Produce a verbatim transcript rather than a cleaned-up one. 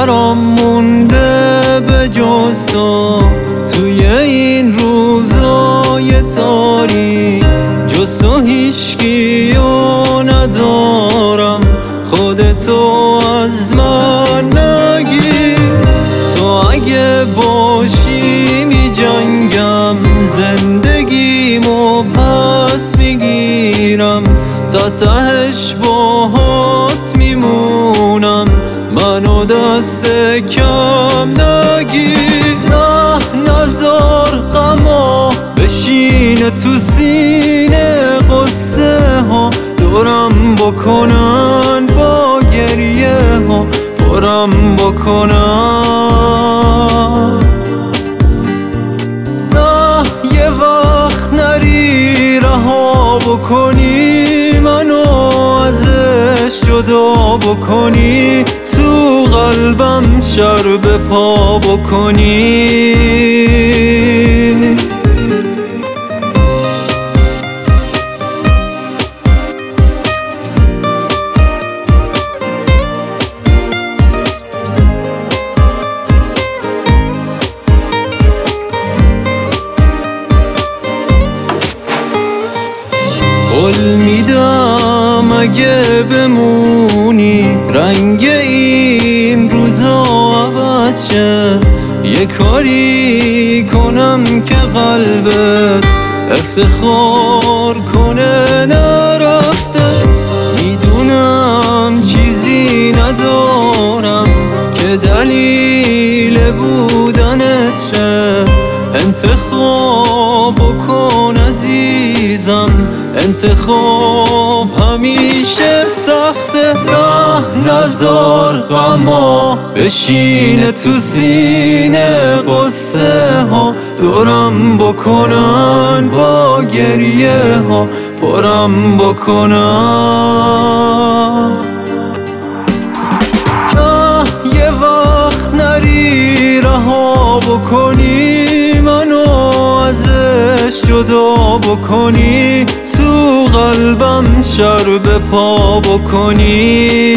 برام مونده به جز تو توی این روزای تاریک، جز تو هیچکیو ندارم، خودتو از من نگیر. تو اگه باشی می جنگم، زندگیمو پس میگیرم، تا تهش باهات میمونم، منو دست کم نگیر. نه نزار غما بشینه تو سینه، قصه ها دورم بکنن، با گریه ها پرم بکنن. نه یه وقت نری رها بکنی، منو ازش جدا بکنی، تو قلبم شر به پا بکنی. قول میدم اگه بمونی، رنگ این روزا عوض شه، یه کاری کنم که قلبت افتخار کنه نرفته. میدونم چیزی ندارم که دلیل بودنت شه، انتخاب کن عزیزم، انتخاب همیشه سخته. نه نزار غما بشینه تو سینه، قصه ها دورم بکنن، با گریه ها پرم بکنن. نه یه وقت نری رها بکنی، منو ازش جدا بکنی، تو قلبم شر به پا بکنی.